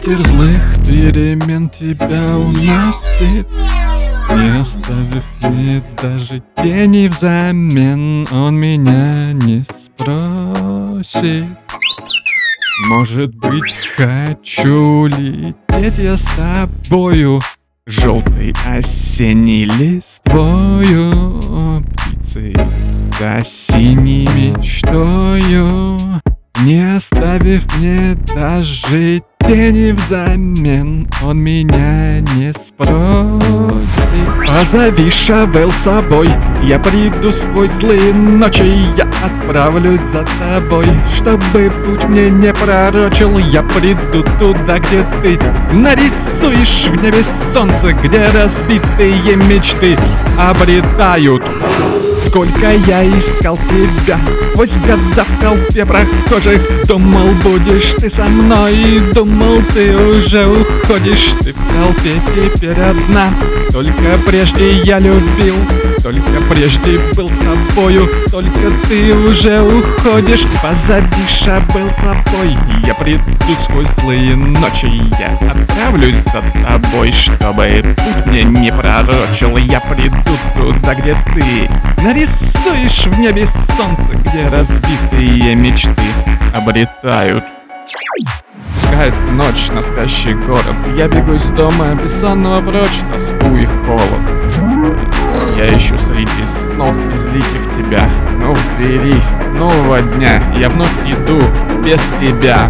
Ветер злых перемен тебя уносит, не оставив мне даже тени взамен. Он меня не спросит. Может быть, хочу лететь я с тобою желтой осенней листвою, птицей да синей мечтою, не оставив мне даже тени взамен. Он меня не спросит. Позови, Шавел, с собой, я приду сквозь злые ночи. Я отправлюсь за тобой, чтобы путь мне не пророчил. Я приду туда, где ты нарисуешь в небе солнце, где разбитые мечты обретают. Сколько я искал тебя сквозь года в толпе прохожих. Думал, будешь ты со мной, думал, ты уже уходишь. Ты в толпе теперь одна. Только прежде я любил, только прежде был с тобою. Только ты уже уходишь. Позови, Шавел, с собой, я приду сквозь злые ночи. Я отправлюсь за тобой, чтобы путь мне не пророчил. Я приду туда, где ты нарисуешь в небе солнце, где разбитые мечты обретают. Спускается ночь на спящий город. Я бегу из дома бессонного прочь, тоску и холод. Я ищу среди снов безликих тебя, но в двери нового дня я вновь иду без тебя.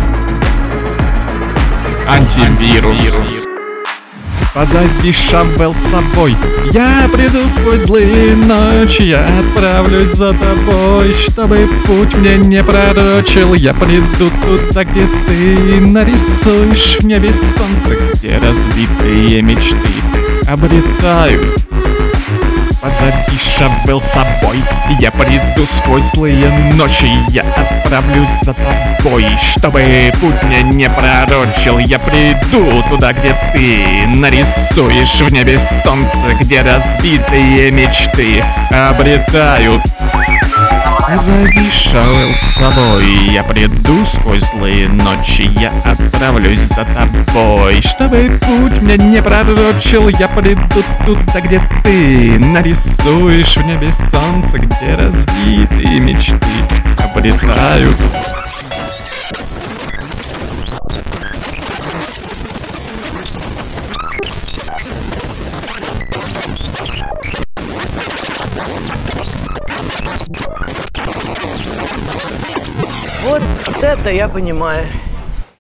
Антивирус. Позови, Шавел, с собой, я приду сквозь злые ночи. Я отправлюсь за тобой, чтобы путь мне не пророчил. Я приду туда, где ты нарисуешь в небе солнце, где разбитые мечты обретают. Позови, Шавел, с собой, я приду сквозь злые ночи. Я отправлюсь за тобой, чтобы путь мне не пророчил. Я приду туда, где ты нарисуешь в небе солнце, где разбитые мечты обретают. Позови, Шавел, с собой, я приду сквозь злые ночи. Я отправлюсь за тобой, чтобы путь мне не пророчил. Я приду туда, где ты нарисуешь в небе солнце, где разбитые мечты обретают. Вот это я понимаю.